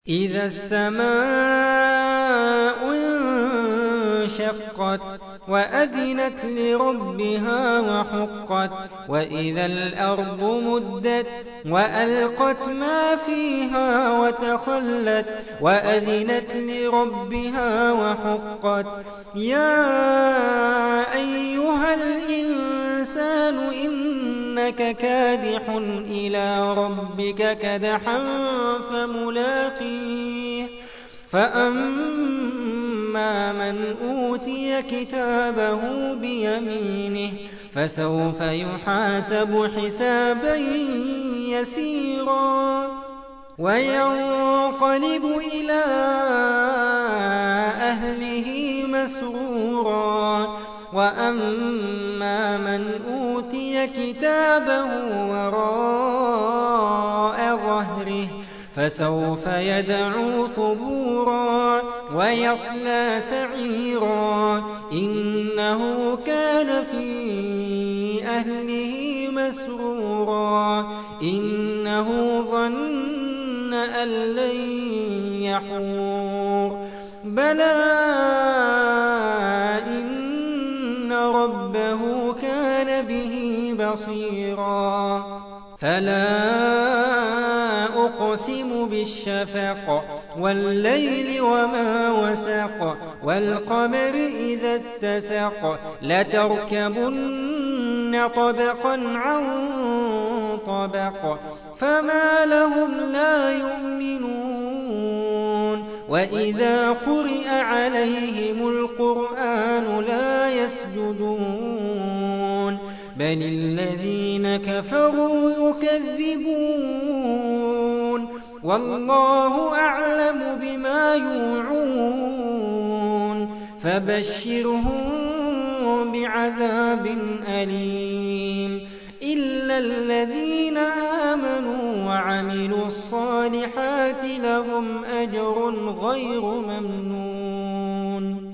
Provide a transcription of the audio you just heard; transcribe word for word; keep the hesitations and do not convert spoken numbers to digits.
إذا السماء انشقت وأذنت لربها وحقت وإذا الأرض مدت وألقت ما فيها وتخلت وأذنت لربها وحقت يا أيها الإنسان إنك كادح إلى ربك كدحا فملاقيه فأما من أوتي كتابه بيمينه فسوف يحاسب حسابا يسيرا وينقلب إلى أهله مسرورا وأما من أوتي كتابه وراء ظهره فسوف يدعو ثبورا ويصلى سعيرا إنه كان في أهله مسرورا إنه ظن أن لن يحور بلى إن ربه كان به بصيرا فلا أقسم بالشفق والليل وما وسق والقمر إذا اتسق لتركبن طبقا عن طبق فما لهم لا يؤمنون وإذا قرئ عليهم القرآن لا يسجدون بل الذين كفروا يكذبون والله أعلم بما يوعون فبشرهم بعذاب أليم إلا الذين آمنوا وعملوا الصالحات لهم أجر غير ممنون.